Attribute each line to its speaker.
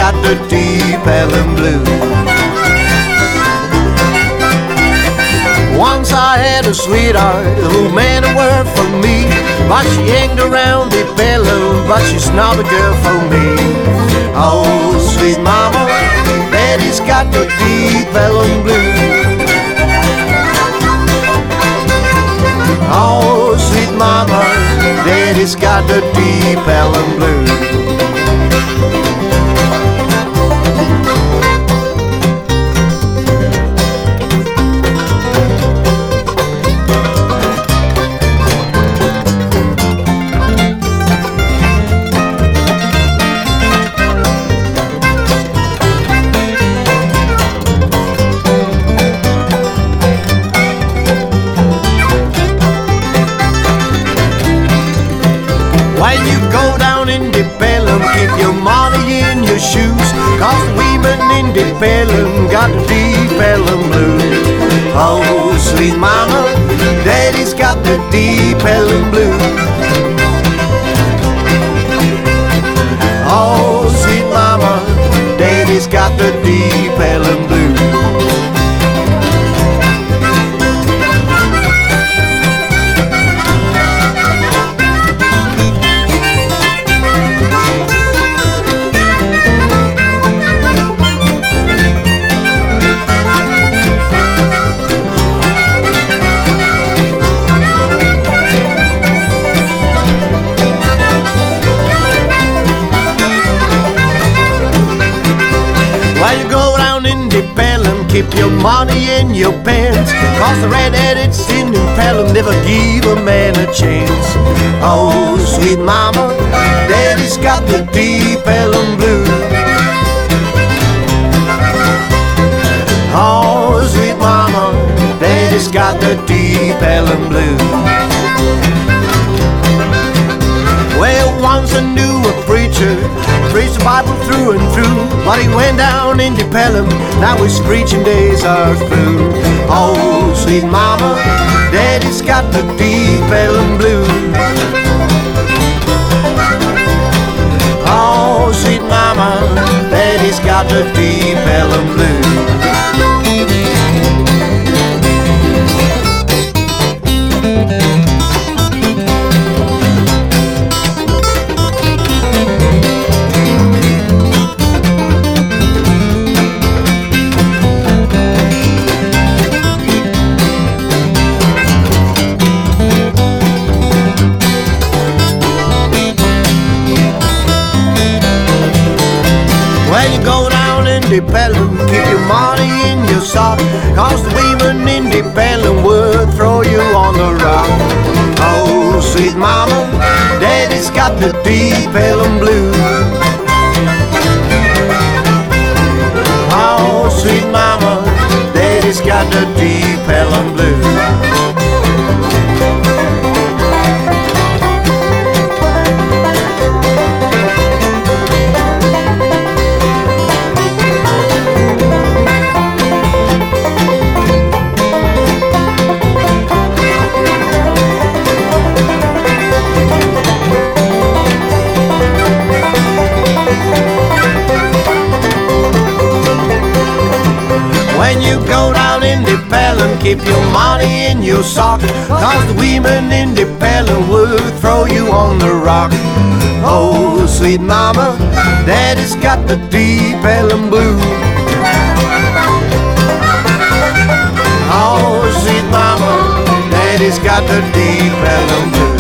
Speaker 1: got the deep Ellen blues. Once I had a sweetheart who meant a word for me, but she hanged around the pillow, but she's not a girl for me. Oh, sweet mama, daddy's got the deep Ellen blues. Oh, sweet mama, daddy's got the deep Ellen blues. When you go down in the Pelham, keep your money in your shoes, 'cause the women in the Pelham got the deep Pelham blues. Oh, sweet mama, daddy's got the deep Pelham blues. Oh, sweet mama, daddy's got the deep Pelham blues. While you go down in the Pelham, keep your money in your pants, 'cause the red-headed in the Pelham never give a man a chance. Oh, sweet mama, daddy's got the deep Pelham blues. Oh, sweet mama, daddy's got the deep Pelham blues. Well, once I knew a preacher, preached the Bible through and through, but he went down in the Pelham, now his preaching days are through. Oh, sweet mama, daddy's got the deep Pelham blues. Oh, sweet mama, daddy's got the deep Pelham blues. When you go down in the Pelham, keep your money in your sock, 'cause the women in the Pelham would throw you on the rock. Oh, sweet mama, daddy's got the deep Pelham blues. Oh, sweet mama, daddy's got the deep Pelham blues. When you go down in the Pelham, keep your money in your sock, 'cause the women in the Pelham would throw you on the rock. Oh, sweet mama, daddy's got the deep Pelham blues. Oh, sweet mama, daddy's got the deep Pelham blues.